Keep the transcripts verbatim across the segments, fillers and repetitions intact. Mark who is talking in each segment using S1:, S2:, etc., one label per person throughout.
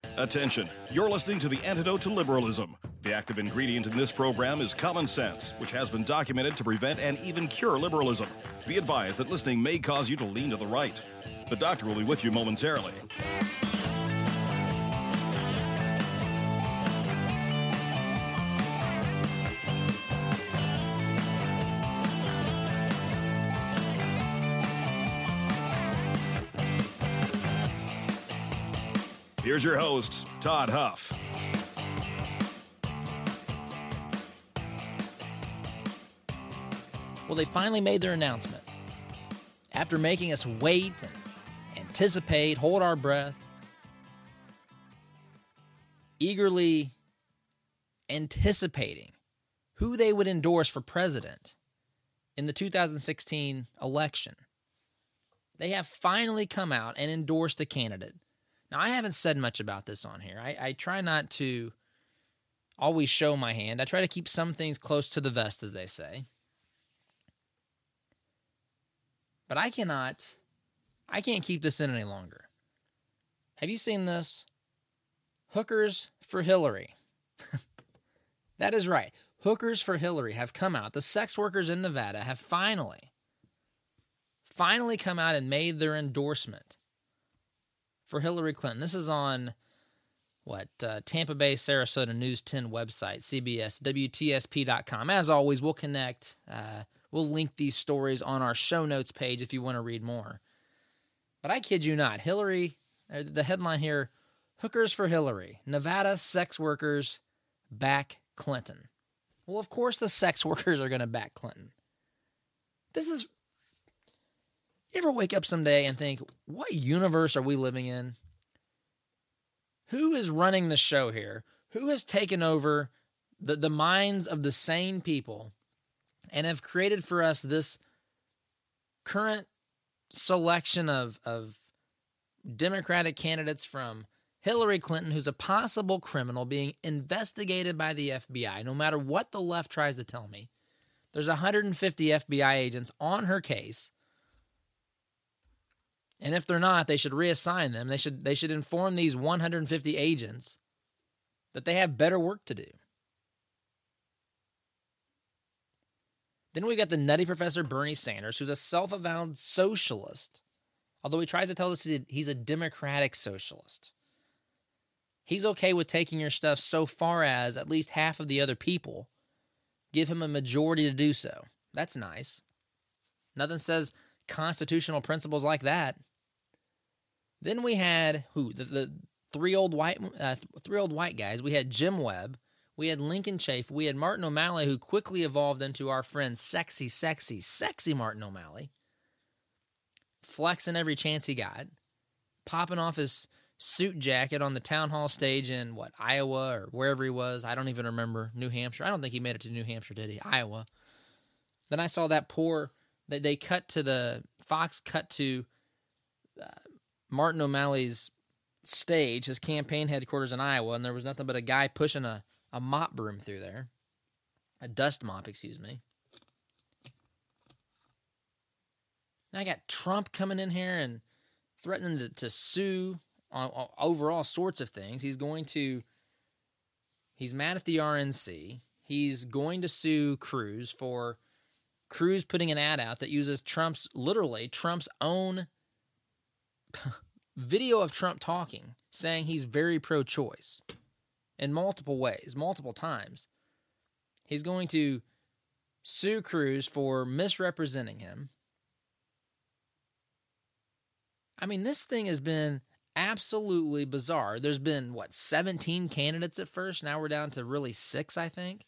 S1: Attention, you're listening to the antidote to liberalism. The active ingredient in this program is common sense, which has been documented to prevent and even cure liberalism. Be advised that listening may cause you to lean to the right. The doctor will be with you momentarily. Here's your host, Todd Huff.
S2: Well, they finally made their announcement. After making us wait and anticipate, hold our breath, eagerly anticipating who they would endorse for president in the two thousand sixteen election, they have finally come out and endorsed the candidate. Now, I haven't said much about this on here. I, I try not to always show my hand. I try to keep some things close to the vest, as they say. But I cannot, I can't keep this in any longer. Have you seen this? Hookers for Hillary. That is right. Hookers for Hillary have come out. The sex workers in Nevada have finally, finally come out and made their endorsement for Hillary Clinton. This is on, what, uh, Tampa Bay, Sarasota News ten website, C B S, W T S P dot com. As always, we'll connect. Uh, we'll link these stories on our show notes page if you want to read more. But I kid you not, Hillary, the headline here, Hookers for Hillary. Nevada sex workers back Clinton. Well, of course the sex workers are going to back Clinton. This is... You ever wake up someday and think, what universe are we living in? Who is running the show here? Who has taken over the, the minds of the sane people and have created for us this current selection of, of Democratic candidates, from Hillary Clinton, who's a possible criminal being investigated by the F B I, no matter what the left tries to tell me. There's one hundred fifty F B I agents on her case. And if they're not, they should reassign them. They should they should inform these one hundred fifty agents that they have better work to do. Then we got the nutty Professor Bernie Sanders, who's a self-avowed socialist, although he tries to tell us he's a democratic socialist. He's okay with taking your stuff so far as at least half of the other people give him a majority to do so. That's nice. Nothing says constitutional principles like that. Then we had who the, the three old white uh, three old white guys. We had Jim Webb, we had Lincoln Chafee, we had Martin O'Malley, who quickly evolved into our friend sexy, sexy, sexy Martin O'Malley, flexing every chance he got, popping off his suit jacket on the town hall stage in what Iowa or wherever he was. I don't even remember. New Hampshire. I don't think he made it to New Hampshire, did he? Iowa. Then I saw that poor. They they cut to the Fox cut to uh, Martin O'Malley's stage, his campaign headquarters in Iowa, and there was nothing but a guy pushing a, a mop broom through there, a dust mop, excuse me. Now I got Trump coming in here and threatening to, to sue on, on over all sorts of things. He's going to. He's mad at the R N C. He's going to sue Cruz for Cruz putting an ad out that uses Trump's, literally, Trump's own video of Trump talking, saying he's very pro-choice in multiple ways, multiple times. He's going to sue Cruz for misrepresenting him. I mean, this thing has been absolutely bizarre. There's been, what, seventeen candidates at first? Now we're down to really six, I think.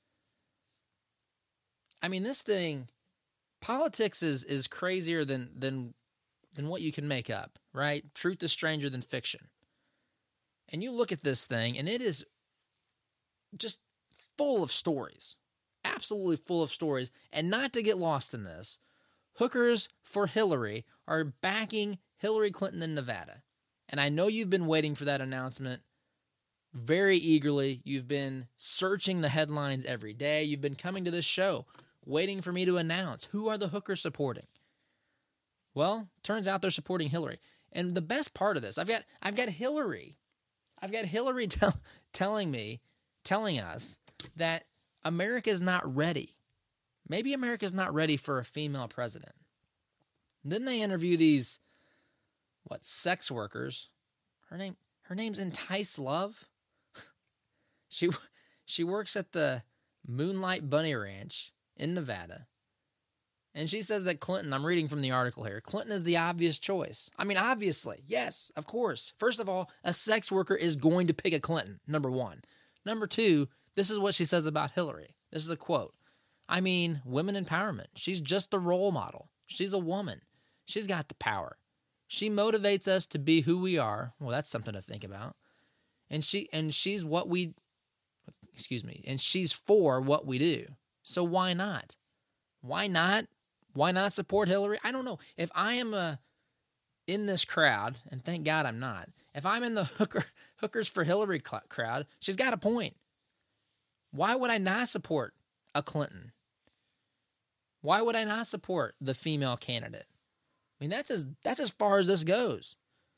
S2: I mean, this thing, politics is is crazier than than than what you can make up, right? Truth is stranger than fiction. And you look at this thing, and it is just full of stories, absolutely full of stories. And not to get lost in this, hookers for Hillary are backing Hillary Clinton in Nevada. And I know you've been waiting for that announcement very eagerly. You've been searching the headlines every day. You've been coming to this show waiting for me to announce who are the hookers supporting. Well, turns out they're supporting Hillary. And the best part of this, I've got I've got Hillary. I've got Hillary tell, telling me, telling us that America is not ready. Maybe America is not ready for a female president. Then they interview these, what, sex workers. Her name, her name's Entice Love. she, she works at the Moonlight Bunny Ranch in Nevada. And she says that Clinton, I'm reading from the article here, Clinton is the obvious choice. I mean, obviously, yes, of course. First of all, a sex worker is going to pick a Clinton, number one. Number two, this is what she says about Hillary. This is a quote. I mean, women empowerment. She's just the role model. She's a woman. She's got the power. She motivates us to be who we are. Well, that's something to think about. And she and she's what we, excuse me, and she's for what we do. So why not? Why not? Why not support Hillary? I don't know. If I am a, in this crowd, and thank God I'm not, if I'm in the hooker, Hookers for Hillary cl- crowd, she's got a point. Why would I not support a Clinton? Why would I not support the female candidate? I mean, that's as that's as far as this goes.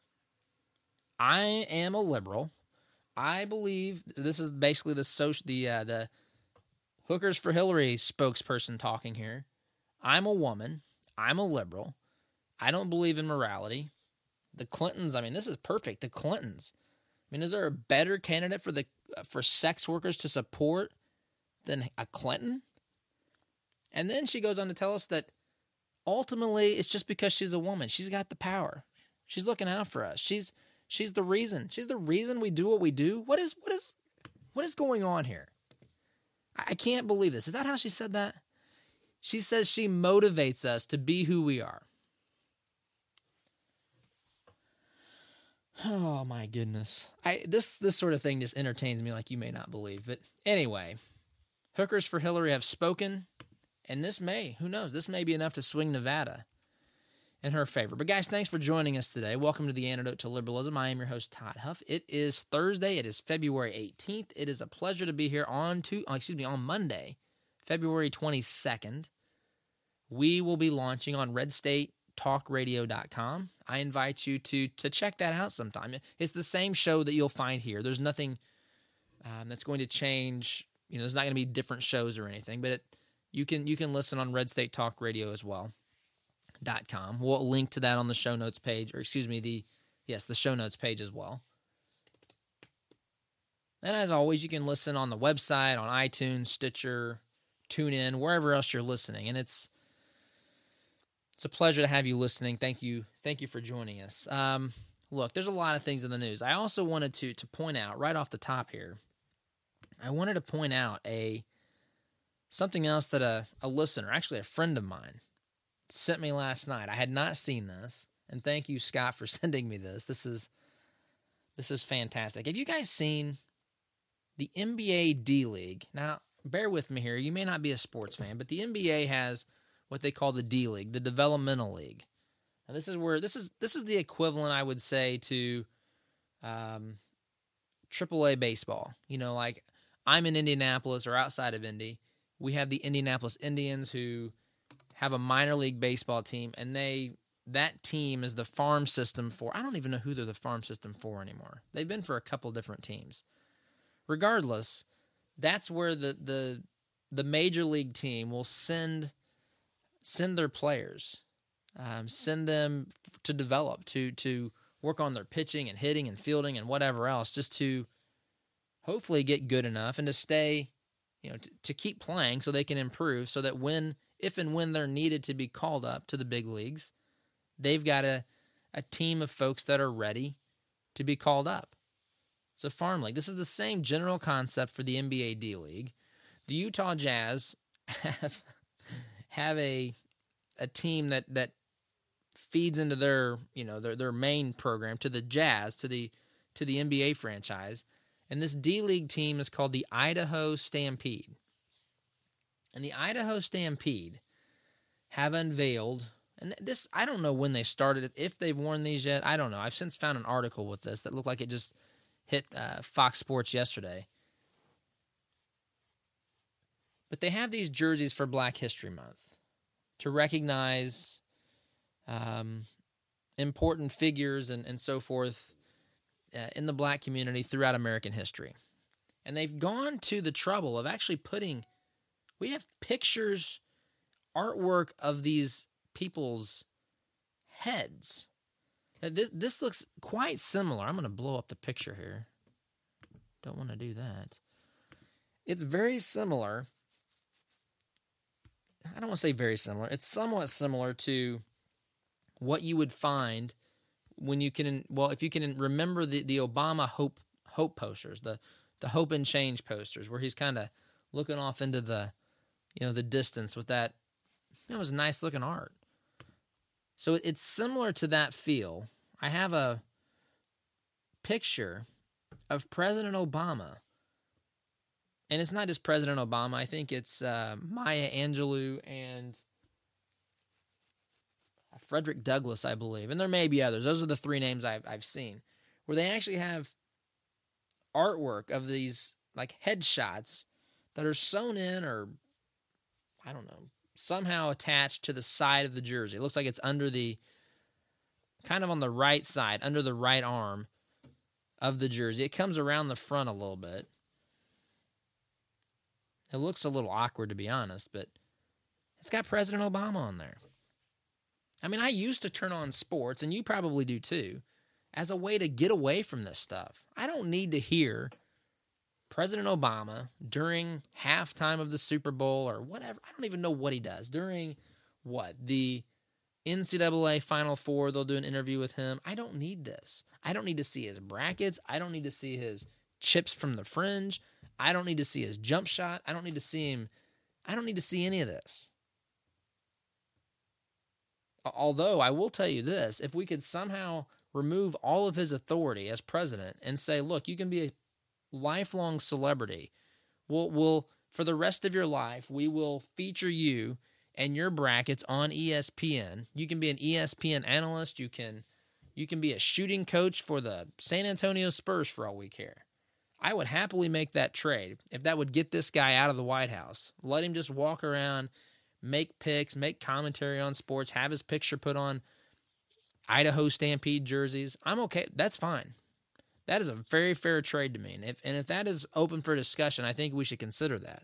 S2: I am a liberal. I believe this is basically the social, the uh, the Hookers for Hillary spokesperson talking here. I'm a woman. I'm a liberal. I don't believe in morality. The Clintons, I mean, this is perfect. The Clintons. I mean, is there a better candidate for the uh, for sex workers to support than a Clinton? And then she goes on to tell us that ultimately it's just because she's a woman. She's got the power. She's looking out for us. She's she's the reason. She's the reason we do what we do. What is what is what is going on here? I, I can't believe this. Is that how she said that? She says she motivates us to be who we are. Oh my goodness. I this this sort of thing just entertains me like you may not believe. But anyway, Hookers for Hillary have spoken, and this may, who knows, this may be enough to swing Nevada in her favor. But guys, thanks for joining us today. Welcome to the Antidote to Liberalism. I am your host, Todd Huff. It is Thursday. It is February eighteenth. It is a pleasure to be here on to, oh, excuse me, on Monday, February twenty-second. We will be launching on red state talk radio dot com. I invite you to to check that out sometime. It's the same show that you'll find here. There's nothing um, that's going to change. You know, there's not going to be different shows or anything, but it, you can you can listen on red state talk radio as well. Dot com. We'll link to that on the show notes page, or excuse me, the yes, the show notes page as well. And as always, you can listen on the website, on iTunes, Stitcher, TuneIn, wherever else you're listening. And it's It's a pleasure to have you listening. Thank you. Thank you for joining us. Um, look, there's a lot of things in the news. I also wanted to to point out right off the top here, I wanted to point out a something else that a, a listener, actually a friend of mine, sent me last night. I had not seen this, and thank you, Scott, for sending me this. This is this is fantastic. Have you guys seen the N B A D-League? Now, bear with me here. You may not be a sports fan, but the N B A has what they call the D-League, the Developmental League. Now, this is where this is this is the equivalent, I would say, to um, triple A baseball. You know, like I'm in Indianapolis or outside of Indy. We have the Indianapolis Indians who have a minor league baseball team, and they that team is the farm system for, I don't even know who they're the farm system for anymore. They've been for a couple different teams. Regardless, that's where the the the major league team will send send their players, um, send them to develop, to to work on their pitching and hitting and fielding and whatever else, just to hopefully get good enough and to stay, you know, to, to keep playing so they can improve, so that when, if and when they're needed to be called up to the big leagues, they've got a, a team of folks that are ready to be called up. It's a farm league. This is the same general concept for the N B A D-League. The Utah Jazz have have a a team that, that feeds into their, you know, their their main program, to the Jazz, to the to the N B A franchise. And this D-League team is called the Idaho Stampede. And the Idaho Stampede have unveiled, and this, I don't know when they started it, if they've worn these yet, I don't know. I've since found an article with this that looked like it just hit uh, Fox Sports yesterday. But they have these jerseys for Black History Month to recognize um, important figures and, and so forth uh, in the black community throughout American history. And they've gone to the trouble of actually putting, we have pictures, artwork of these people's heads. This, this looks quite similar. I'm going to blow up the picture here. Don't want to do that. It's very similar. I don't want to say very similar. It's somewhat similar to what you would find when you can, well, if you can remember the, the Obama hope hope posters, the the hope and change posters, where he's kind of looking off into the, you know, the distance with that. It was nice looking art. So it's similar to that feel. I have a picture of President Obama. And it's not just President Obama. I think it's uh, Maya Angelou and Frederick Douglass, I believe. And there may be others. Those are the three names I've, I've seen. Where they actually have artwork of these, like, headshots that are sewn in or, I don't know, somehow attached to the side of the jersey. It looks like it's under the, kind of on the right side, under the right arm of the jersey. It comes around the front a little bit. It looks a little awkward, to be honest, but it's got President Obama on there. I mean, I used to turn on sports, and you probably do too, as a way to get away from this stuff. I don't need to hear President Obama during halftime of the Super Bowl or whatever. I don't even know what he does. During what? The N C double A Final Four, they'll do an interview with him. I don't need this. I don't need to see his brackets. I don't need to see his chips from the fringe. I don't need to see his jump shot. I don't need to see him. I don't need to see any of this. Although I will tell you this, if we could somehow remove all of his authority as president and say, look, you can be a lifelong celebrity. We'll, we'll for the rest of your life, we will feature you and your brackets on E S P N. You can be an E S P N analyst. You can, you can be a shooting coach for the San Antonio Spurs for all we care. I would happily make that trade if that would get this guy out of the White House. Let him just walk around, make picks, make commentary on sports, have his picture put on Idaho Stampede jerseys. I'm okay. That's fine. That is a very fair trade to me. And if, and if that is open for discussion, I think we should consider that.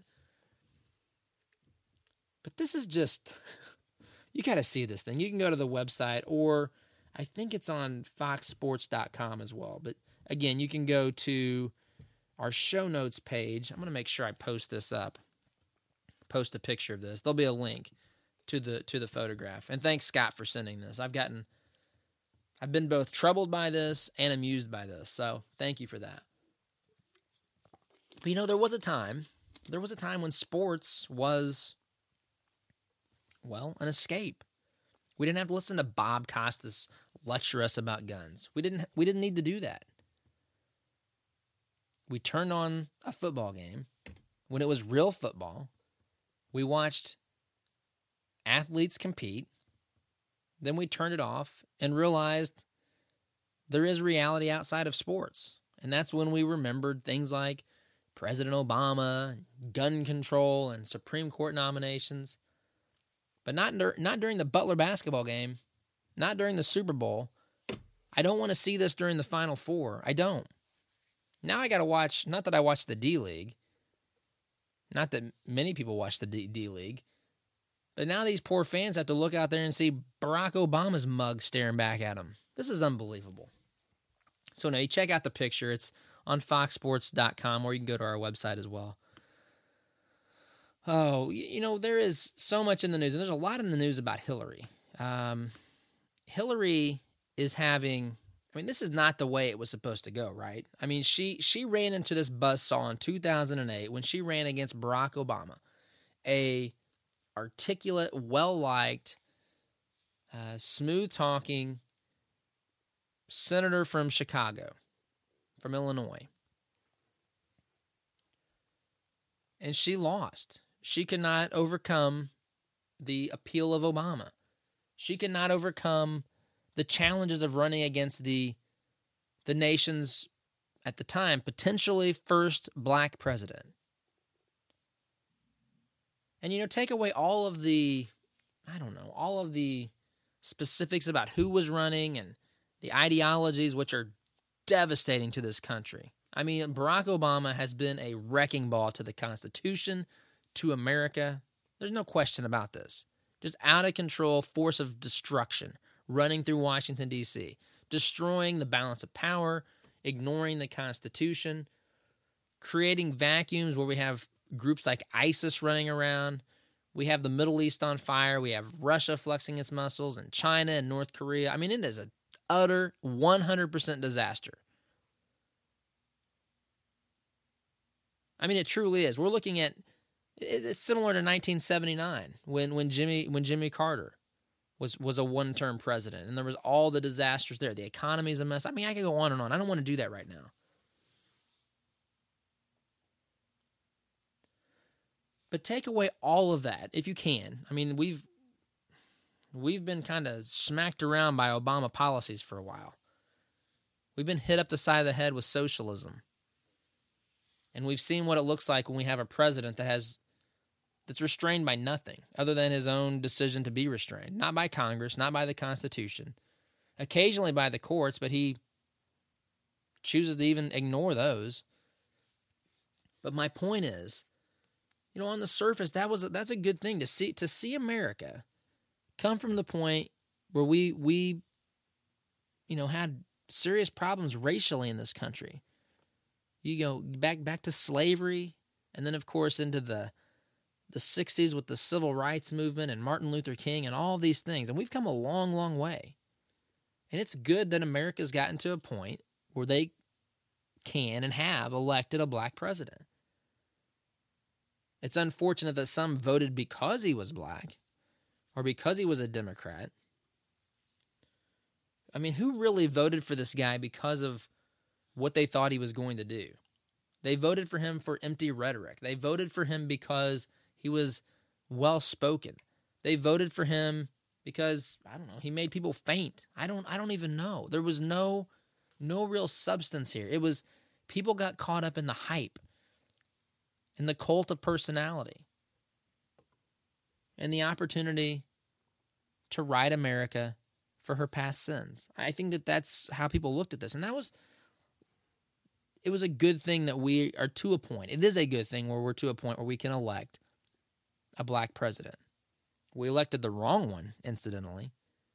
S2: But this is just, you got to see this thing. You can go to the website, or I think it's on fox sports dot com as well. But again, you can go to our show notes page. I'm going to make sure I post this up. Post a picture of this. There'll be a link to the to the photograph. And thanks, Scott, for sending this. I've gotten, I've been both troubled by this and amused by this. So thank you for that. But you know, there was a time, there was a time when sports was, well, an escape. We didn't have to listen to Bob Costas lecture us about guns. We didn't. We didn't need to do that. We turned on a football game when it was real football. We watched athletes compete. Then we turned it off and realized there is reality outside of sports. And that's when we remembered things like President Obama, gun control, and Supreme Court nominations. But not, not during the Butler basketball game, not during the Super Bowl. I don't want to see this during the Final Four. I don't. Now I got to watch, not that I watch the D-League, not that many people watch the D- D-League, but now these poor fans have to look out there and see Barack Obama's mug staring back at them. This is unbelievable. So now you check out the picture. It's on fox sports dot com, or you can go to our website as well. Oh, you know, there is so much in the news, and there's a lot in the news about Hillary. Um, Hillary is having... I mean, this is not the way it was supposed to go, right? I mean, she she ran into this buzzsaw in two thousand eight when she ran against Barack Obama, a articulate, well-liked, uh, smooth-talking senator from Chicago, from Illinois. And she lost. She could not overcome the appeal of Obama. She could not overcome the challenges of running against the the nation's, at the time, potentially first black president. And, you know, take away all of the, I don't know, all of the specifics about who was running and the ideologies, which are devastating to this country. I mean, Barack Obama has been a wrecking ball to the Constitution, to America. There's no question about this. Just out of control force of destruction running through Washington, D C, destroying the balance of power, ignoring the Constitution, creating vacuums where we have groups like ISIS running around. We have the Middle East on fire. We have Russia flexing its muscles, and China and North Korea. I mean, it is an utter one hundred percent disaster. I mean, it truly is. We're looking at, it's similar to nineteen seventy-nine when when Jimmy when Jimmy Carter was was a one-term president, and there was all the disasters there. The economy's a mess. I mean, I could go on and on. I don't want to do that right now. But take away all of that if you can. I mean, we've we've been kind of smacked around by Obama policies for a while. We've been hit up the side of the head with socialism. And we've seen what it looks like when we have a president that has that's restrained by nothing other than his own decision to be restrained. Not by Congress, not by the Constitution. Occasionally by the courts, but he chooses to even ignore those. But my point is, you know, on the surface, that was a, that's a good thing to see to see America come from the point where we we you know had serious problems racially in this country. You go back back to slavery, and then of course into the the sixties with the civil rights movement and Martin Luther King and all these things, and we've come a long, long way. And it's good that America's gotten to a point where they can and have elected a black president. It's unfortunate that some voted because he was black or because he was a Democrat. I mean, who really voted for this guy because of what they thought he was going to do? They voted for him for empty rhetoric. They voted for him because he was well-spoken. They voted for him because, I don't know, he made people faint. I don't I don't even know. There was no no real substance here. It was people got caught up in the hype, in the cult of personality, and the opportunity to right America for her past sins. I think that that's how people looked at this. And that was, it was a good thing that we are to a point. It is a good thing where we're to a point where we can elect a black president. We elected the wrong one, incidentally.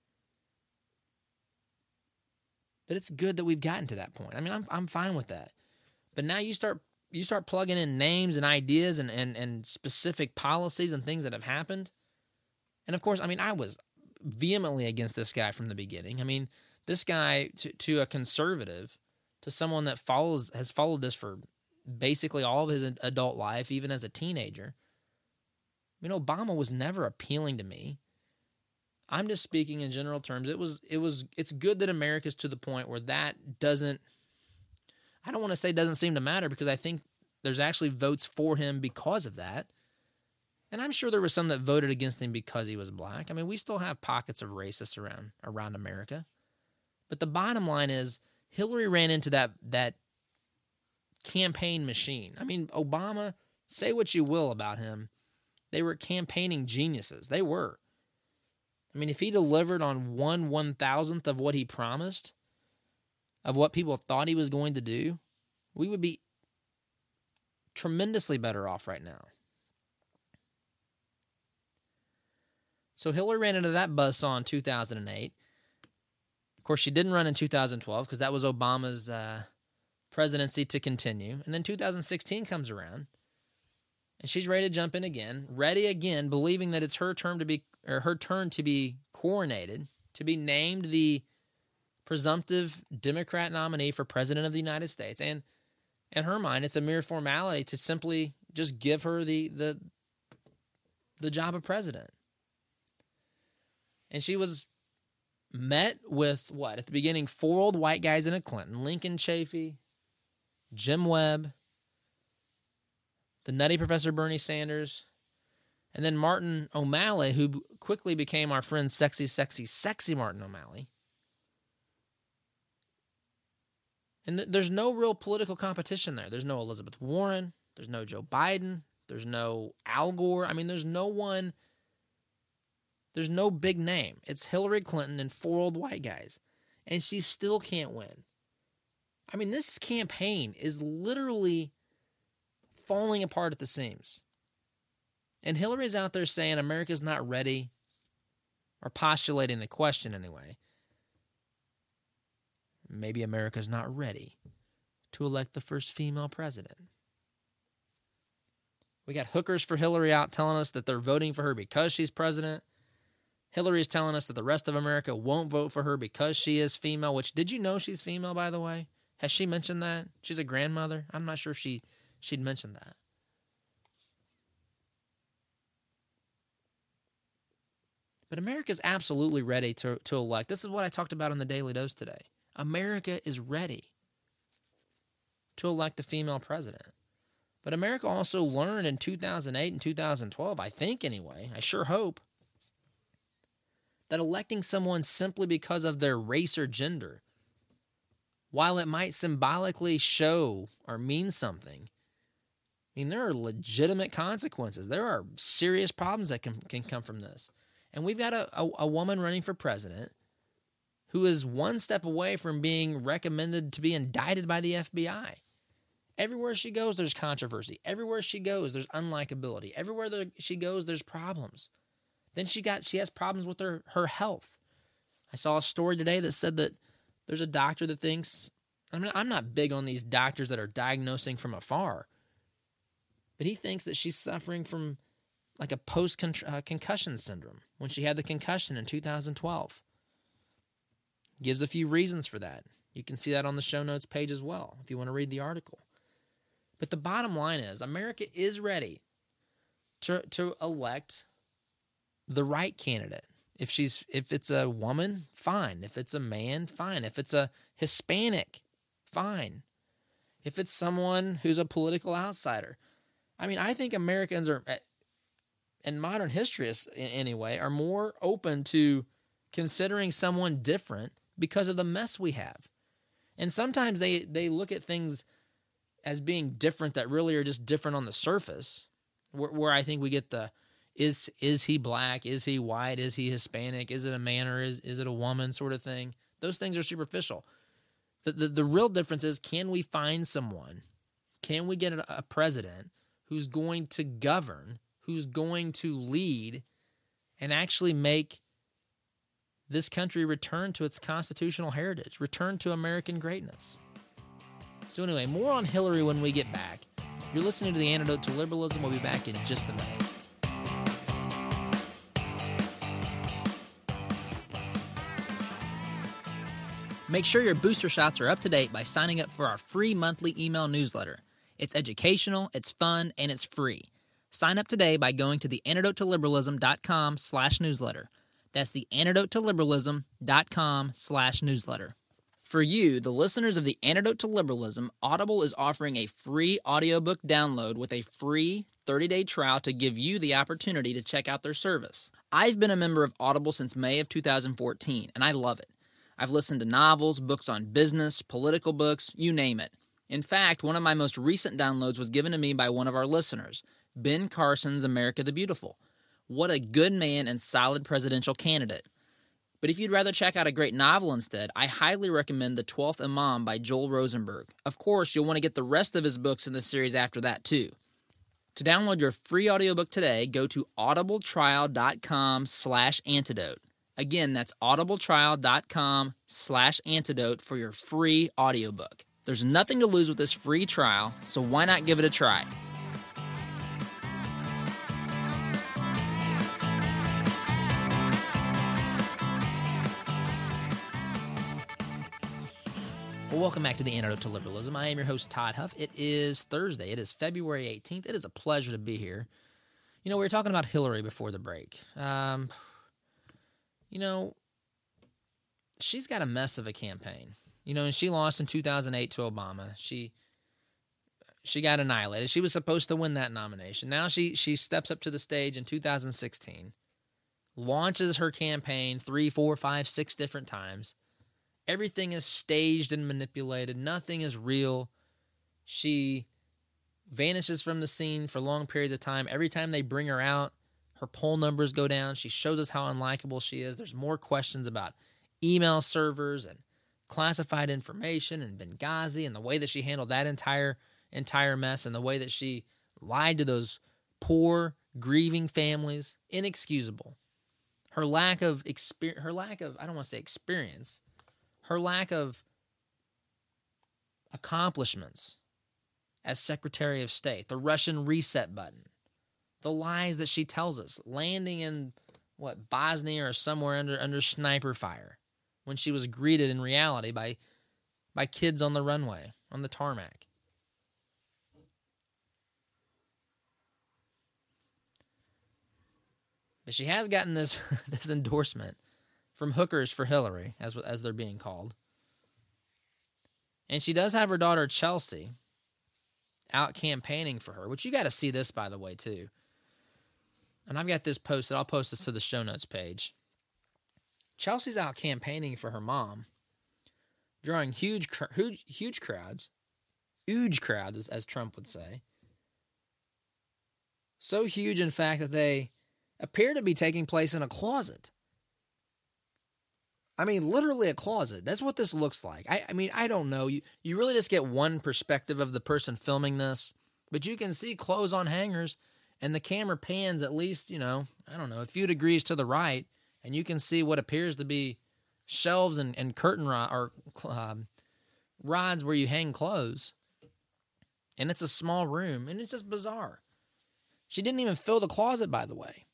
S2: But it's good that we've gotten to that point. I mean, I'm I'm fine with that. But now you start you start plugging in names and ideas and, and, and specific policies and things that have happened. And, of course, I mean, I was vehemently against this guy from the beginning. I mean, this guy, to, to a conservative, to someone that follows has followed this for basically all of his adult life, even as a teenager, I mean, Obama was never appealing to me. I'm just speaking in general terms. It was, it was, it's good that America's to the point where that doesn't, I don't want to say doesn't seem to matter, because I think there's actually votes for him because of that. And I'm sure there were some that voted against him because he was black. I mean, we still have pockets of racists around around America. But the bottom line is, Hillary ran into that that campaign machine. I mean, Obama, say what you will about him, they were campaigning geniuses. They were. I mean, if he delivered on one one-thousandth of what he promised, of what people thought he was going to do, we would be tremendously better off right now. So Hillary ran into that buzzsaw in two thousand eight. Of course, she didn't run in two thousand twelve because that was Obama's uh, presidency to continue. And then two thousand sixteen comes around, and she's ready to jump in again, ready again, believing that it's her turn to be or her turn to be coronated, to be named the presumptive Democrat nominee for president of the United States. And in her mind, it's a mere formality to simply just give her the the the job of president. And she was met with, what, at the beginning, four old white guys in a Clinton: Lincoln Chafee, Jim Webb, the nutty Professor Bernie Sanders, and then Martin O'Malley, who quickly became our friend Sexy, Sexy, Sexy Martin O'Malley. And th- there's no real political competition there. There's no Elizabeth Warren. There's no Joe Biden. There's no Al Gore. I mean, there's no one... There's no big name. It's Hillary Clinton and four old white guys. And she still can't win. I mean, this campaign is literally falling apart at the seams. And Hillary's out there saying America's not ready, or postulating the question anyway. Maybe America's not ready to elect the first female president. We got hookers for Hillary out telling us that they're voting for her because she's president. Hillary's telling us that the rest of America won't vote for her because she is female, which, did you know she's female, by the way? Has she mentioned that? She's a grandmother? I'm not sure if she, she'd mentioned that. But America's absolutely ready to, to elect. This is what I talked about on the Daily Dose today. America is ready to elect a female president. But America also learned in two thousand eight and two thousand twelve, I think anyway, I sure hope, that electing someone simply because of their race or gender, while it might symbolically show or mean something, I mean, there are legitimate consequences. There are serious problems that can, can come from this. And we've got a, a, a woman running for president who is one step away from being recommended to be indicted by the F B I. Everywhere she goes, there's controversy. Everywhere she goes, there's unlikability. Everywhere there, she goes, there's problems. Then she got she has problems with her, her health. I saw a story today that said that there's a doctor that thinks, I mean, I'm not big on these doctors that are diagnosing from afar, but he thinks that she's suffering from like a post-concussion syndrome when she had the concussion in two thousand twelve. Gives a few reasons for that. You can see that on the show notes page as well if you want to read the article. But the bottom line is America is ready to to elect the right candidate. If she's if it's a woman, fine. If it's a man, fine. If it's a Hispanic, fine. If it's someone who's a political outsider. I mean, I think Americans are, in modern history anyway, are more open to considering someone different because of the mess we have. And sometimes they, they look at things as being different that really are just different on the surface, where, where I think we get the, is is he black, is he white, is he Hispanic, is it a man or is, is it a woman sort of thing. Those things are superficial. The, the, the real difference is, can we find someone, can we get a, a president who's going to govern, who's going to lead, and actually make this country return to its constitutional heritage, return to American greatness. So anyway, more on Hillary when we get back. You're listening to The Antidote to Liberalism. We'll be back in just a minute. Make sure your booster shots are up to date by signing up for our free monthly email newsletter. It's educational, it's fun, and it's free. Sign up today by going to the antidote to liberalism dot com slash newsletter. That's the antidote to liberalism dot com slash newsletter. For you, the listeners of The Antidote to Liberalism, Audible is offering a free audiobook download with a free thirty-day trial to give you the opportunity to check out their service. I've been a member of Audible since May of two thousand fourteen, and I love it. I've listened to novels, books on business, political books, you name it. In fact, one of my most recent downloads was given to me by one of our listeners, Ben Carson's America the Beautiful. What a good man and solid presidential candidate. But if you'd rather check out a great novel instead, I highly recommend The Twelfth Imam by Joel Rosenberg. Of course, you'll want to get the rest of his books in the series after that too. To download your free audiobook today, go to audibletrial.com slash antidote. Again, that's audibletrial.com slash antidote for your free audiobook. There's nothing to lose with this free trial, so why not give it a try? Well, welcome back to The Antidote to Liberalism. I am your host, Todd Huff. It is Thursday. It is February eighteenth. It is a pleasure to be here. You know, we were talking about Hillary before the break. Um, you know, she's got a mess of a campaign. You know, and she lost in two thousand eight to Obama. She she got annihilated. She was supposed to win that nomination. Now she she steps up to the stage in two thousand sixteen, launches her campaign three, four, five, six different times. Everything is staged and manipulated. Nothing is real. She vanishes from the scene for long periods of time. Every time they bring her out, her poll numbers go down. She shows us how unlikable she is. There's more questions about email servers and classified information in Benghazi and the way that she handled that entire entire mess and the way that she lied to those poor, grieving families, inexcusable. Her lack of experience, her lack of, I don't want to say experience, her lack of accomplishments as Secretary of State, the Russian reset button, the lies that she tells us, landing in, what, Bosnia or somewhere under under sniper fire when she was greeted in reality by by kids on the runway, on the tarmac. But she has gotten this this endorsement from Hookers for Hillary, as as they're being called. And she does have her daughter Chelsea out campaigning for her, which you got to see this, by the way, too. And I've got this posted. I'll post this to the show notes page. Chelsea's out campaigning for her mom, drawing huge, huge, huge crowds, huge crowds, as, as Trump would say. So huge, in fact, that they appear to be taking place in a closet. I mean, literally a closet. That's what this looks like. I, I mean, I don't know. You, you really just get one perspective of the person filming this, but you can see clothes on hangers, and the camera pans at least, you know, I don't know, a few degrees to the right, and you can see what appears to be shelves and, and curtain rod, or um, rods where you hang clothes. And it's a small room, and it's just bizarre. She didn't even fill the closet, by the way.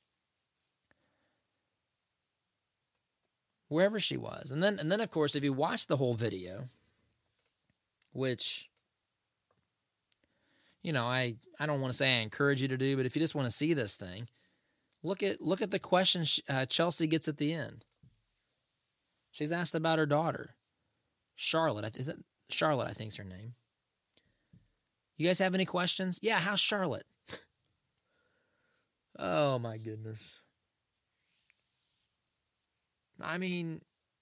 S2: Wherever she was. And then, and then, of course, if you watch the whole video, which, you know, I, I don't want to say I encourage you to do, but if you just want to see this thing, look at look at the question uh, Chelsea gets at the end. She's asked about her daughter, Charlotte. Is it Charlotte? I think is her name. You guys have any questions? Yeah, how's Charlotte? Oh my goodness. I mean,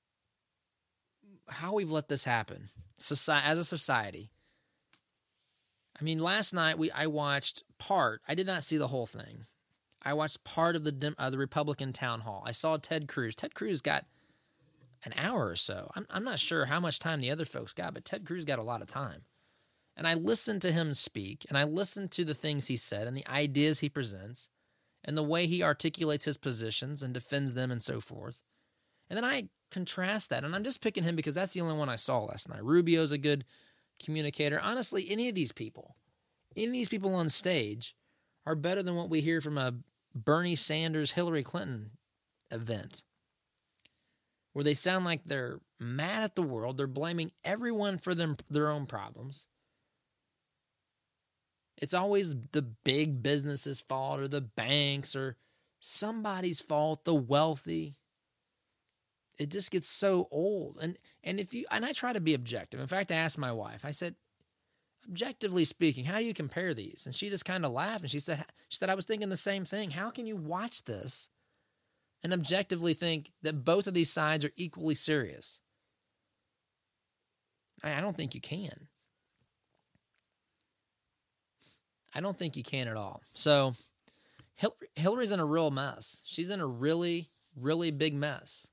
S2: how we've let this happen Soci- as a society. I mean, last night we I watched part. I did not see the whole thing. I watched part of the uh, the Republican town hall. I saw Ted Cruz. Ted Cruz got an hour or so. I'm I'm not sure how much time the other folks got, but Ted Cruz got a lot of time. And I listened to him speak, and I listened to the things he said and the ideas he presents and the way he articulates his positions and defends them and so forth. And then I contrast that, and I'm just picking him because that's the only one I saw last night. Rubio's a good communicator. Honestly, any of these people, any of these people on stage are better than what we hear from a Bernie Sanders, Hillary Clinton event, where they sound like they're mad at the world. They're blaming everyone for them, their own problems. It's always the big business's fault or the banks or somebody's fault, the wealthy. It just gets so old. And and if you and I try to be objective. In fact, I asked my wife, I said, objectively speaking, how do you compare these? And she just kind of laughed and she said, she said, I was thinking the same thing. How can you watch this and objectively think that both of these sides are equally serious? I, I don't think you can. I don't think you can at all. So Hillary, Hillary's in a real mess. She's in a really, really big mess.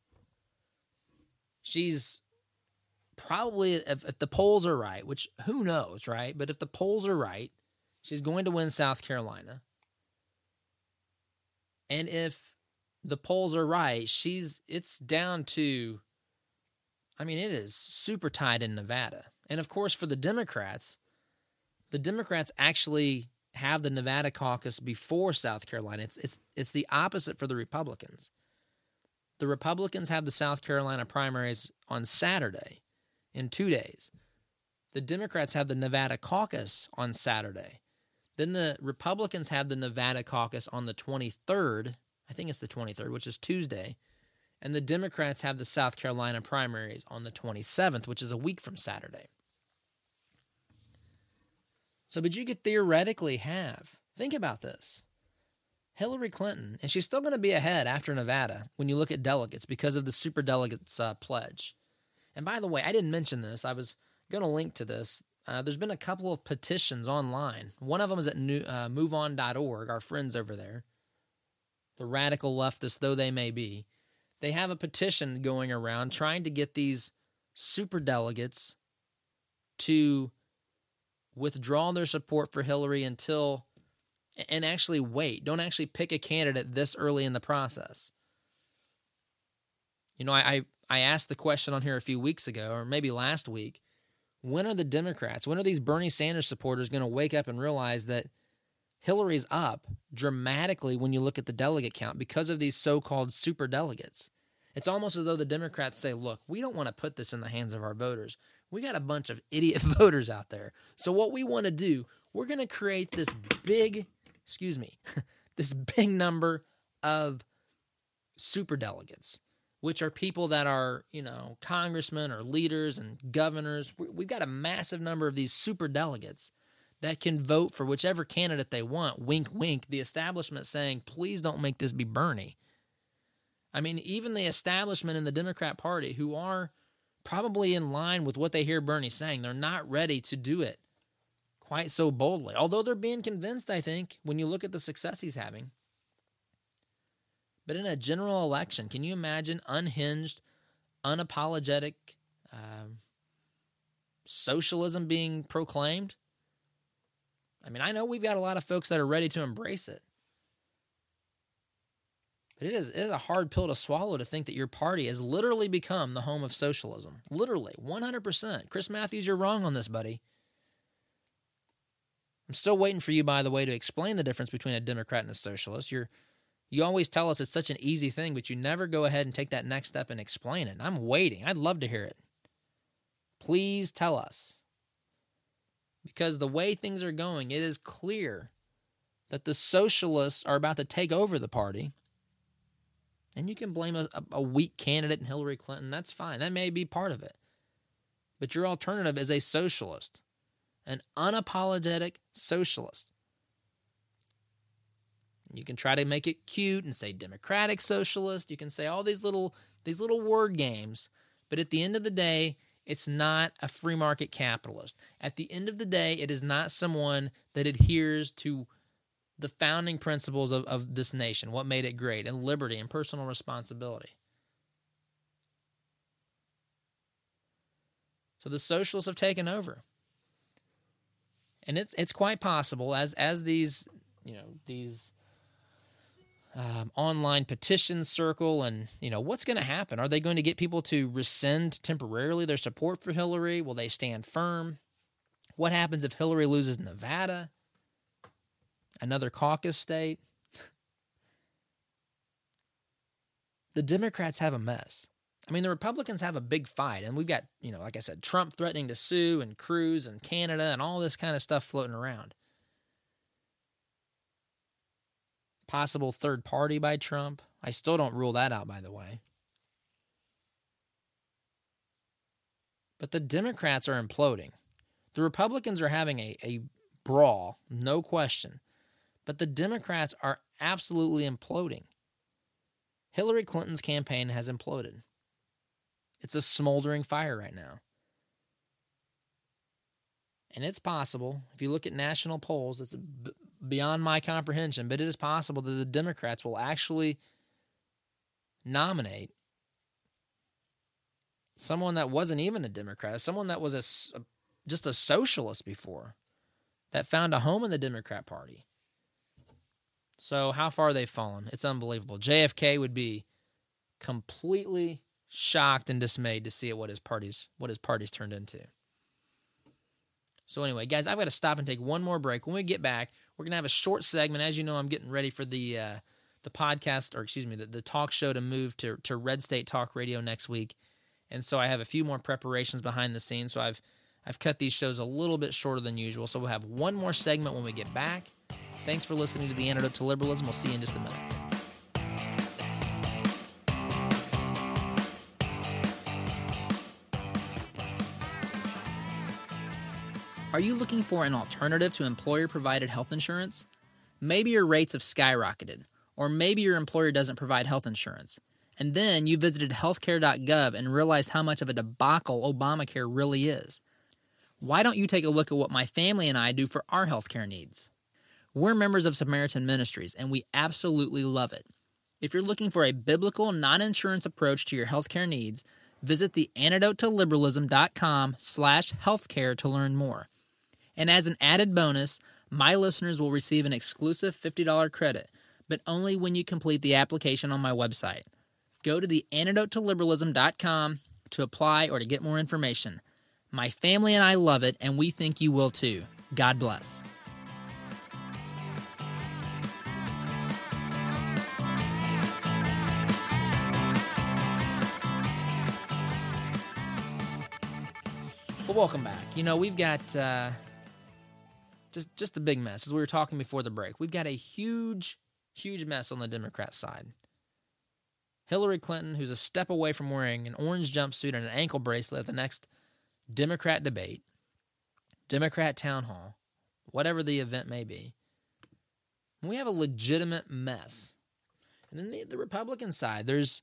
S2: She's probably, if, if the polls are right, which who knows, right? But if the polls are right, she's going to win South Carolina. And if the polls are right, she's it's down to, I mean, it is super tight in Nevada. And of course, for the Democrats, the Democrats actually have the Nevada caucus before South Carolina. It's it's it's the opposite for the Republicans. The Republicans have the South Carolina primaries on Saturday in two days. The Democrats have the Nevada caucus on Saturday. Then the Republicans have the Nevada caucus on the twenty-third. I think it's the twenty-third, which is Tuesday. And the Democrats have the South Carolina primaries on the twenty-seventh, which is a week from Saturday. So, but you could theoretically have, think about this, Hillary Clinton, and she's still going to be ahead after Nevada when you look at delegates because of the superdelegates uh, pledge. And by the way, I didn't mention this. I was going to link to this. Uh, there's been a couple of petitions online. One of them is at new, uh, move on dot org, our friends over there, the radical leftists though they may be. They have a petition going around trying to get these superdelegates to withdraw their support for Hillary until, and actually wait. Don't actually pick a candidate this early in the process. You know, I, I, I asked the question on here a few weeks ago, or maybe last week, when are the Democrats, when are these Bernie Sanders supporters going to wake up and realize that Hillary's up dramatically when you look at the delegate count because of these so-called superdelegates? It's almost as though the Democrats say, look, we don't want to put this in the hands of our voters. We got a bunch of idiot voters out there. So what we want to do, we're going to create this big, excuse me, this big number of superdelegates, which are people that are, you know, congressmen or leaders and governors. We've got a massive number of these superdelegates that can vote for whichever candidate they want. Wink, wink, the establishment saying, please don't make this be Bernie. I mean, even the establishment in the Democrat Party, who are probably in line with what they hear Bernie saying, they're not ready to do it quite so boldly. Although they're being convinced, I think, when you look at the success he's having. But in a general election, can you imagine unhinged, unapologetic um, socialism being proclaimed? I mean, I know we've got a lot of folks that are ready to embrace it. But it is, it is a hard pill to swallow to think that your party has literally become the home of socialism. Literally, one hundred percent. Chris Matthews, you're wrong on this, buddy. I'm still waiting for you, by the way, to explain the difference between a Democrat and a socialist. You're, you always tell us it's such an easy thing, but you never go ahead and take that next step and explain it. I'm waiting. I'd love to hear it. Please tell us. Because the way things are going, it is clear that the socialists are about to take over the party. And you can blame a, a weak candidate in Hillary Clinton. That's fine. That may be part of it. But your alternative is a socialist, an unapologetic socialist. You can try to make it cute and say democratic socialist. You can say all these little these little word games. But at the end of the day, it's not a free market capitalist. At the end of the day, it is not someone that adheres to the founding principles of, of this nation, what made it great, and liberty and personal responsibility. So the socialists have taken over. And it's it's quite possible as as these, you know, these um, online petitions circle, and, you know, what's going to happen? Are they going to get people to rescind temporarily their support for Hillary? Will they stand firm? What happens if Hillary loses Nevada? Another caucus state? The Democrats have a mess. I mean, the Republicans have a big fight, and we've got, you know, like I said, Trump threatening to sue, and Cruz and Canada and all this kind of stuff floating around. Possible third party by Trump. I still don't rule that out, by the way. But the Democrats are imploding. The Republicans are having a, a brawl, no question. But the Democrats are absolutely imploding. Hillary Clinton's campaign has imploded. It's a smoldering fire right now. And it's possible, if you look at national polls, it's b- beyond my comprehension, but it is possible that the Democrats will actually nominate someone that wasn't even a Democrat, someone that was a, just a socialist before, that found a home in the Democrat Party. So how far they've fallen, it's unbelievable. J F K would be completely shocked and dismayed to see what his party's what his party's turned into. So anyway, guys, I've got to stop and take one more break. When we get back, we're gonna have a short segment. As you know, I'm getting ready for the uh, the podcast, or excuse me, the, the talk show to move to to Red State Talk Radio next week, and so I have a few more preparations behind the scenes. So I've I've cut these shows a little bit shorter than usual. So we'll have one more segment when we get back. Thanks for listening to The Antidote to Liberalism. We'll see you in just a minute. Are you looking for an alternative to employer-provided health insurance? Maybe your rates have skyrocketed, or maybe your employer doesn't provide health insurance. And then you visited healthcare dot gov and realized how much of a debacle Obamacare really is. Why don't you take a look at what my family and I do for our healthcare needs? We're members of Samaritan Ministries, and we absolutely love it. If you're looking for a biblical, non-insurance approach to your healthcare needs, Visit the antidote to liberalism dot com slash healthcare to learn more. And as an added bonus, my listeners will receive an exclusive fifty dollars credit, but only when you complete the application on my website. Go to the antidote to liberalism dot com to apply or to get more information. My family and I love it, and we think you will too. God bless. Well, welcome back. You know, we've got uh, just just a big mess. As we were talking before the break, we've got a huge, huge mess on the Democrat side. Hillary Clinton, who's a step away from wearing an orange jumpsuit and an ankle bracelet at the next Democrat debate, Democrat town hall, whatever the event may be. We have a legitimate mess. And then the, the Republican side, there's,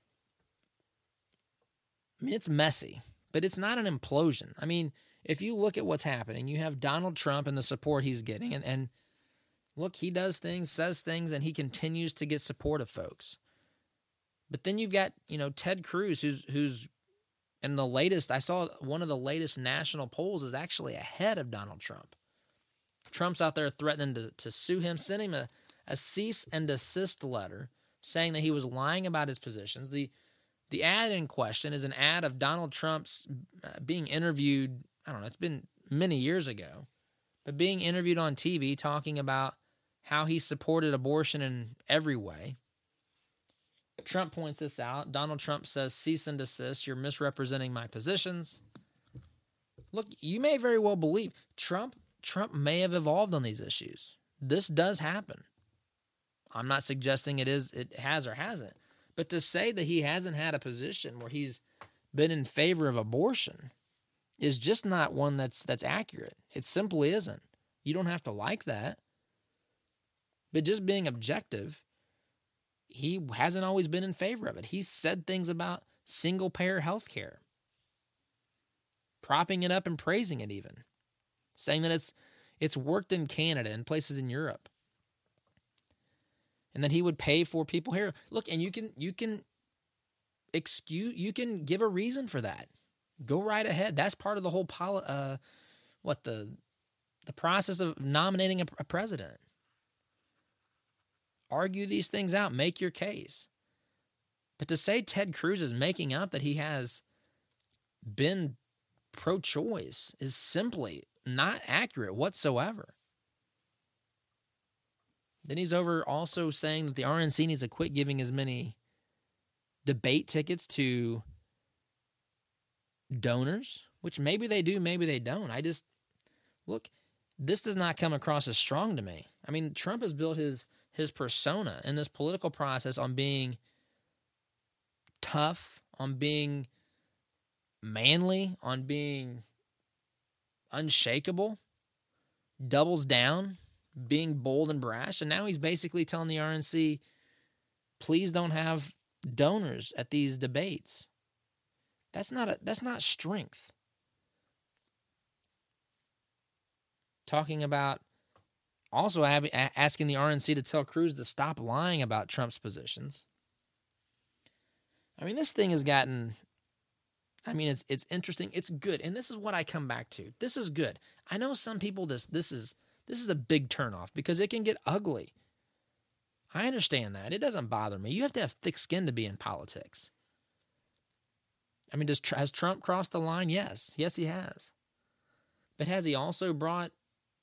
S2: I mean, it's messy, but it's not an implosion. I mean, if you look at what's happening, you have Donald Trump and the support he's getting, and, and look, he does things, says things, and he continues to get support of folks. But then you've got, you know, Ted Cruz, who's who's in the latest, I saw one of the latest national polls is actually ahead of Donald Trump. Trump's out there threatening to, to sue him, send him a, a cease and desist letter saying that he was lying about his positions. The the ad in question is an ad of Donald Trump's uh, being interviewed, I don't know, it's been many years ago, but being interviewed on T V talking about how he supported abortion in every way. Trump points this out. Donald Trump says, cease and desist. You're misrepresenting my positions. Look, you may very well believe Trump Trump may have evolved on these issues. This does happen. I'm not suggesting it is it has or hasn't. But to say that he hasn't had a position where he's been in favor of abortion is just not one that's that's accurate. It simply isn't. You don't have to like that. But just being objective, he hasn't always been in favor of it. He's said things about single-payer health care, propping it up and praising it even, saying that it's it's worked in Canada and places in Europe, and that he would pay for people here. Look, and you can you can excuse you can give a reason for that. Go right ahead. That's part of the whole poli- uh, what the the process of nominating a, a president. Argue these things out. Make your case. But to say Ted Cruz is making up that he has been pro-choice is simply not accurate whatsoever. Then he's over also saying that the R N C needs to quit giving as many debate tickets to donors, which maybe they do, maybe they don't. I just, look, this does not come across as strong to me. I mean, Trump has built his his persona in this political process on being tough, on being manly, on being unshakable, doubles down, being bold and brash, and now he's basically telling the R N C, please don't have donors at these debates. That's not a, that's not strength. Talking about also having, asking the R N C to tell Cruz to stop lying about Trump's positions. I mean, this thing has gotten, I mean, it's it's interesting. It's good. And this is what I come back to. This is good. I know some people, this this is this is a big turnoff because it can get ugly. I understand that. It doesn't bother me. You have to have thick skin to be in politics. I mean, does has Trump crossed the line? Yes. Yes, he has. But has he also brought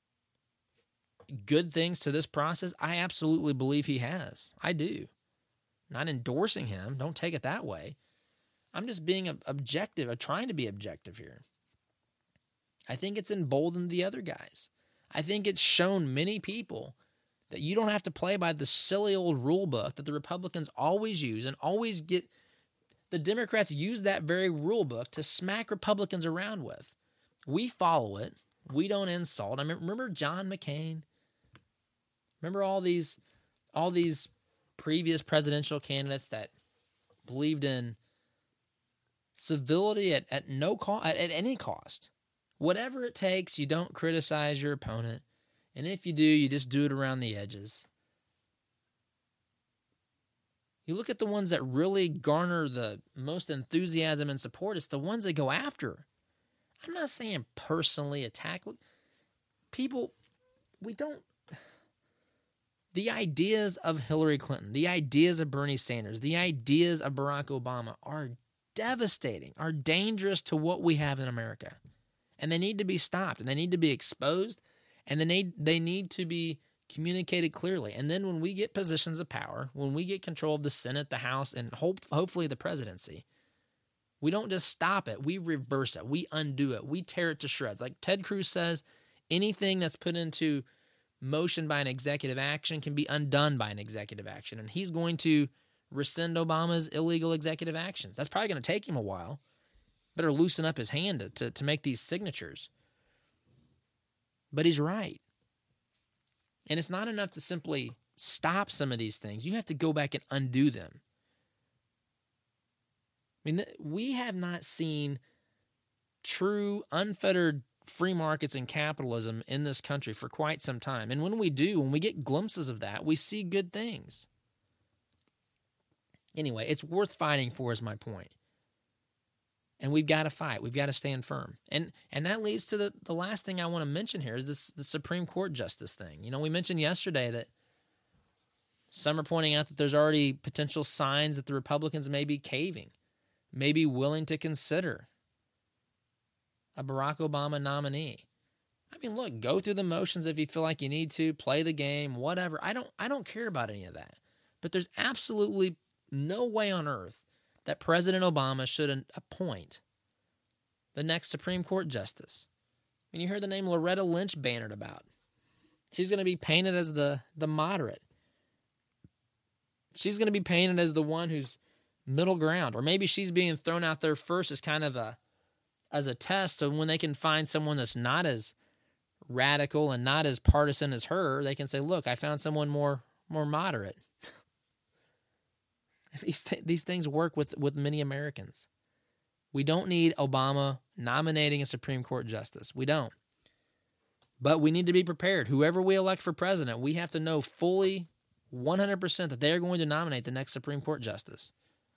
S2: good things to this process? I absolutely believe he has. I do. Not endorsing him. Don't take it that way. I'm just being objective, or trying to be objective here. I think it's emboldened the other guys. I think it's shown many people that you don't have to play by the silly old rule book that the Republicans always use and always get. The Democrats use that very rule book to smack Republicans around with. We follow it. We don't insult. I mean, remember John McCain? Remember all these, all these previous presidential candidates that believed in civility at, at no cost, at, at any cost. Whatever it takes, you don't criticize your opponent. And if you do, you just do it around the edges. You look at the ones that really garner the most enthusiasm and support, it's the ones that go after. I'm not saying personally attack. People, we don't... The ideas of Hillary Clinton, the ideas of Bernie Sanders, the ideas of Barack Obama are devastating, are dangerous to what we have in America. And they need to be stopped, and they need to be exposed, and they need, they need to be communicated clearly. And then when we get positions of power, when we get control of the Senate, the House, and hope, hopefully the presidency, we don't just stop it. We reverse it. We undo it. We tear it to shreds. Like Ted Cruz says, anything that's put into motion by an executive action can be undone by an executive action. And he's going to rescind Obama's illegal executive actions. That's probably going to take him a while. Better loosen up his hand to, to, to make these signatures. But he's right. And it's not enough to simply stop some of these things. You have to go back and undo them. I mean, we have not seen true, unfettered free markets and capitalism in this country for quite some time. And when we do, when we get glimpses of that, we see good things. Anyway, it's worth fighting for is my point. And we've got to fight. We've got to stand firm. And and that leads to the, the last thing I want to mention here is this the Supreme Court justice thing. You know, we mentioned yesterday that some are pointing out that there's already potential signs that the Republicans may be caving, may be willing to consider a Barack Obama nominee. I mean, look, go through the motions if you feel like you need to, play the game, whatever. I don't I don't care about any of that. But there's absolutely no way on earth that President Obama should appoint the next Supreme Court justice. And you heard the name Loretta Lynch bannered about. She's going to be painted as the, the moderate. She's going to be painted as the one who's middle ground. Or maybe she's being thrown out there first as kind of a as a test. So when they can find someone that's not as radical and not as partisan as her, they can say, look, I found someone more more moderate. These th- these things work with, with many Americans. We don't need Obama nominating a Supreme Court justice. We don't. But we need to be prepared. Whoever we elect for president, we have to know fully one hundred percent that they're going to nominate the next Supreme Court justice.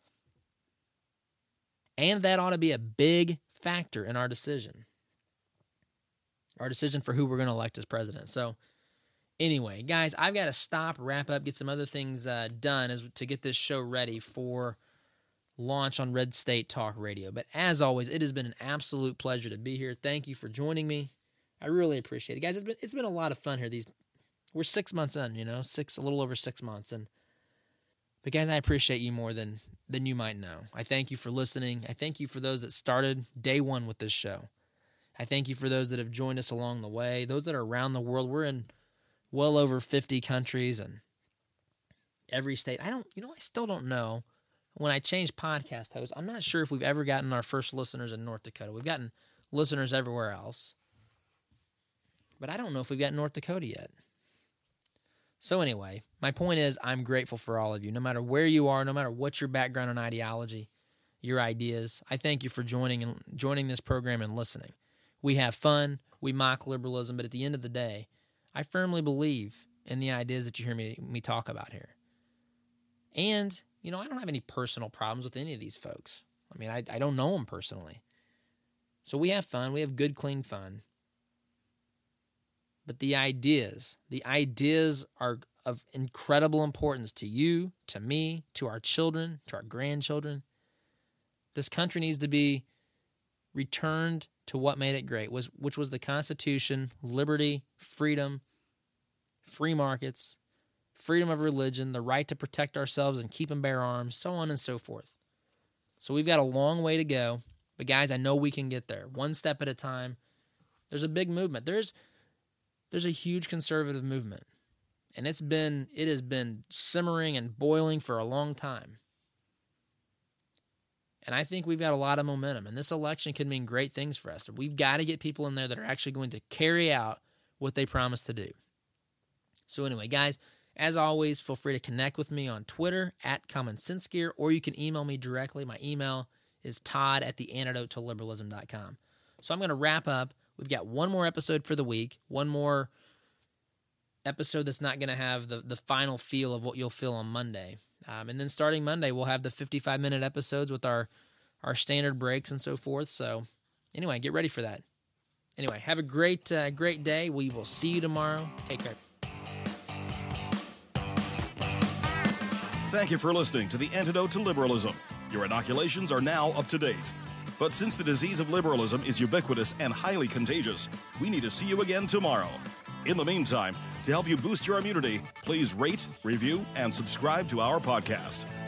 S2: And that ought to be a big factor in our decision. Our decision for who we're going to elect as president. So anyway, guys, I've got to stop, wrap up, get some other things uh, done as to get this show ready for launch on Red State Talk Radio. But as always, it has been an absolute pleasure to be here. Thank you for joining me. I really appreciate it, guys. It's been it's been a lot of fun here. These we're six months in, you know, six a little over six months, and but guys, I appreciate you more than than you might know. I thank you for listening. I thank you for those that started day one with this show. I thank you for those that have joined us along the way. Those that are around the world. We're in well over fifty countries and every state. I don't, you know, I still don't know. When I changed podcast hosts, I'm not sure if we've ever gotten our first listeners in North Dakota. We've gotten listeners everywhere else. But I don't know if we've got North Dakota yet. So anyway, my point is I'm grateful for all of you. No matter where you are, no matter what your background and ideology, your ideas, I thank you for joining and joining this program and listening. We have fun. We mock liberalism. But at the end of the day, I firmly believe in the ideas that you hear me, me talk about here. And, you know, I don't have any personal problems with any of these folks. I mean, I, I don't know them personally. So we have fun. We have good, clean fun. But the ideas, the ideas are of incredible importance to you, to me, to our children, to our grandchildren. This country needs to be returned to what made it great, was which was the Constitution, liberty, freedom, free markets, freedom of religion, the right to protect ourselves and keep and bear arms, so on and so forth. So we've got a long way to go. But guys, I know we can get there, one step at a time. There's a big movement. There's There's a huge conservative movement, and it's been it has been simmering and boiling for a long time. And I think we've got a lot of momentum, and this election can mean great things for us. We've got to get people in there that are actually going to carry out what they promised to do. So anyway, guys, as always, feel free to connect with me on Twitter at Common Sense Gear, or you can email me directly. My email is todd at the antidote to liberalism dot com. So I'm going to wrap up. We've got one more episode for the week, one more episode that's not going to have the, the final feel of what you'll feel on Monday. Um, and then starting Monday, we'll have the fifty-five minute episodes with our, our standard breaks and so forth. So anyway, get ready for that. Anyway, have a great, uh, great day. We will see you tomorrow. Take care.
S1: Thank you for listening to The Antidote to Liberalism. Your inoculations are now up to date. But since the disease of liberalism is ubiquitous and highly contagious, we need to see you again tomorrow. In the meantime, to help you boost your immunity, please rate, review, and subscribe to our podcast.